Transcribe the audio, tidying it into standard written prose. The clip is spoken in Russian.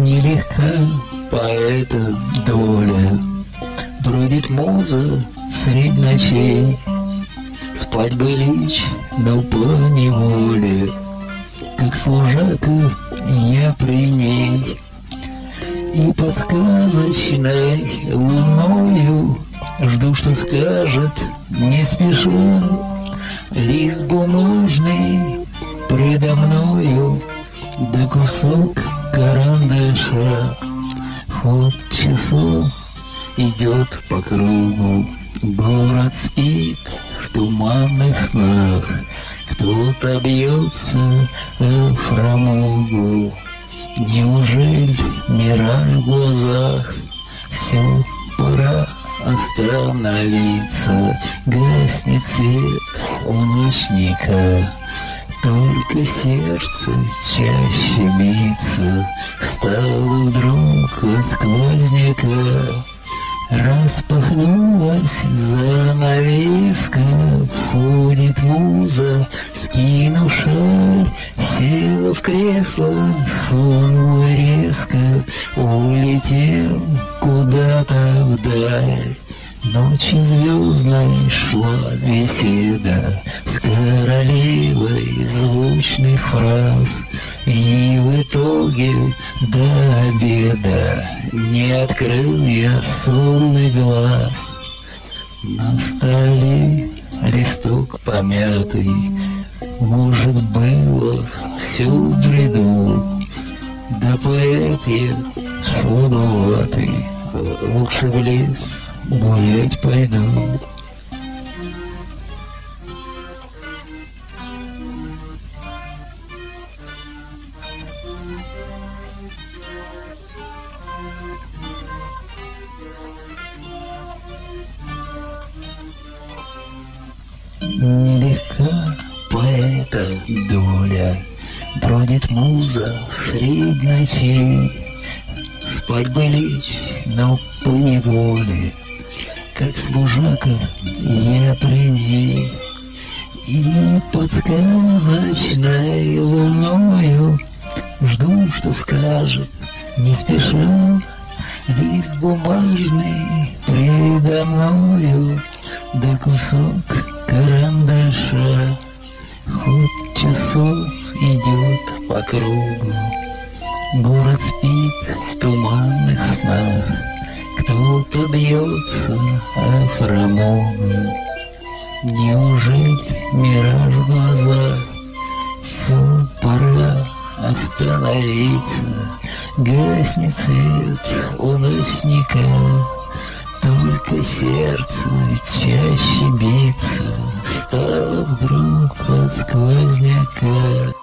Нелегка поэта доля, бродит муза средь ночей. Спать бы лечь, но поневоле, как служака я при ней. И под сказочной луною жду, что скажет, не спеша. Лист бумажный предо мною, да кусок карандаша. Ход часов идет по кругу, город спит в туманных снах. Кто-то бьется о фрамугу. Неужели мираж в глазах? Все, пора остановиться. Гаснет свет у ночника, только сердце чаще биться стало вдруг от сквозняка. Распахнулась занавеска, входит муза, скинув шаль, села в кресло, сон мой резко улетел куда-то вдаль. Ночью звездной шла беседа с королевой звучных фраз, и в итоге до обеда не открыл я сонный глаз. На столе листок помятый, может, было все в бреду. Да поэт я слабоватый, лучше в лес гулять пойду. Нелегка поэта доля, бродит муза средь ночей. Спать бы лечь, но поневоле, как служака я при ней. И под сказочной луною жду, что скажет, не спеша. Лист бумажный предо мною, да кусок карандаша. Ход часов идет по кругу, город спит в туманных снах. Кто-то бьется о фрамугу. Неужели мираж в глазах? Все, пора остановиться. Гаснет свет у ночника, только сердце чаще биться стало вдруг от сквозняка.